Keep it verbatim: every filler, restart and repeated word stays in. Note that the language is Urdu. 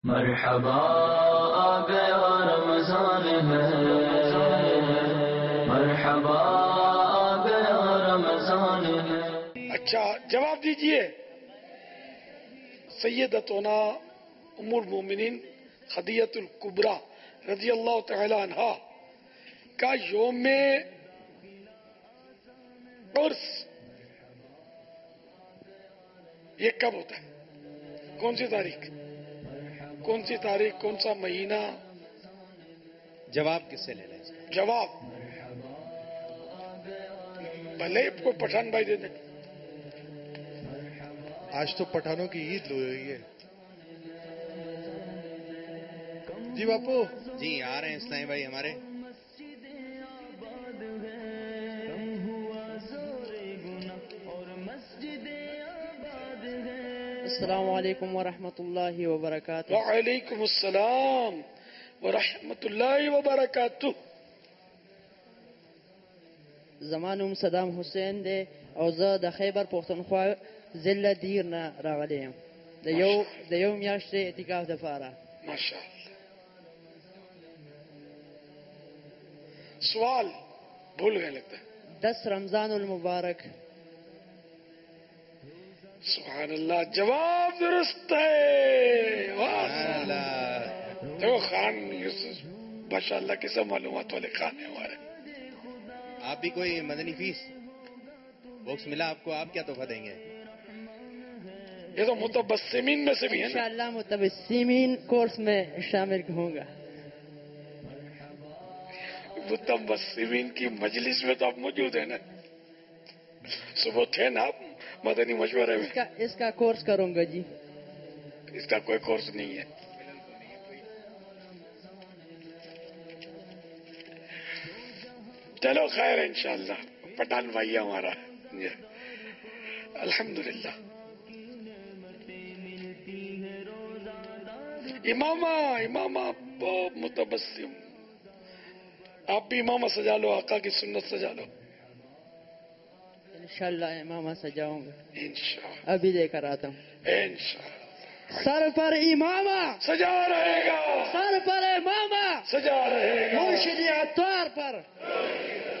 مرحبا آ گیا رمضان ہے، مرحبا آ گیا رمضان ہے۔ اچھا جواب دیجئے۔ سیدتنا ام المومنین خدیجہ الکبریٰ رضی اللہ تعالی عنہا کا یوم عرس یہ کب ہوتا ہے؟ کون سی تاریخ؟ کون سی تاریخ؟ کون سا مہینہ؟ جواب کس سے لے لیں اس کا؟ جواب بھلے کوئی پٹھان بھائی دے دیں۔ آج تو پٹھانوں کی عید ہو رہی ہے جی باپو۔ جی آ رہے ہیں اسلامی بھائی ہمارے۔ السلام علیکم ورحمۃ اللہ وبرکاتہ۔ وعلیکم السلام ورحمۃ اللہ وبرکاتہ۔ زمانوم صدام حسین دے او زه د خیبر پښتونخوا ضلع دیر نه راغلی یم د یو د یو میاشتې اعتکاف دپاره۔ ماشاء اللہ۔ سوال بھول گئے لگتا ہے۔ دس رمضان المبارک۔ سبحان اللہ، جواب درست ہے۔ دیکھو خان یوسف ماشاء اللہ کیسے معلومات والے خان ہیں ہمارے۔ آپ بھی کوئی مدنی فیس باکس ملا آپ کو؟ آپ کیا تحفہ دیں گے؟ یہ تو متبسمین میں سے بھی ہے نا۔ انشاءاللہ متبسمین کورس میں شامل ہوں گا۔ متبسمین کی مجلس میں تو آپ موجود ہیں نا، صبح تھے نا آپ مدنی مشورے میں۔ اس کا اس کا کورس کروں گا جی۔ اس کا کوئی کورس نہیں ہے۔ چلو خیر ہے انشاءاللہ۔ پٹھان بھائی ہمارا الحمدللہ۔ امامہ امامہ بہت متبسم۔ آپ بھی امامہ سجا لو، آقا کی سنت سجا لو۔ انشاءاللہ امامہ سجاؤں گا، انشاءاللہ ابھی لے کر آتا ہوں۔ انشاءاللہ سر پر امامہ سجا رہے گا، سر پر امامہ سجا رہے گا، مرشد عطار پر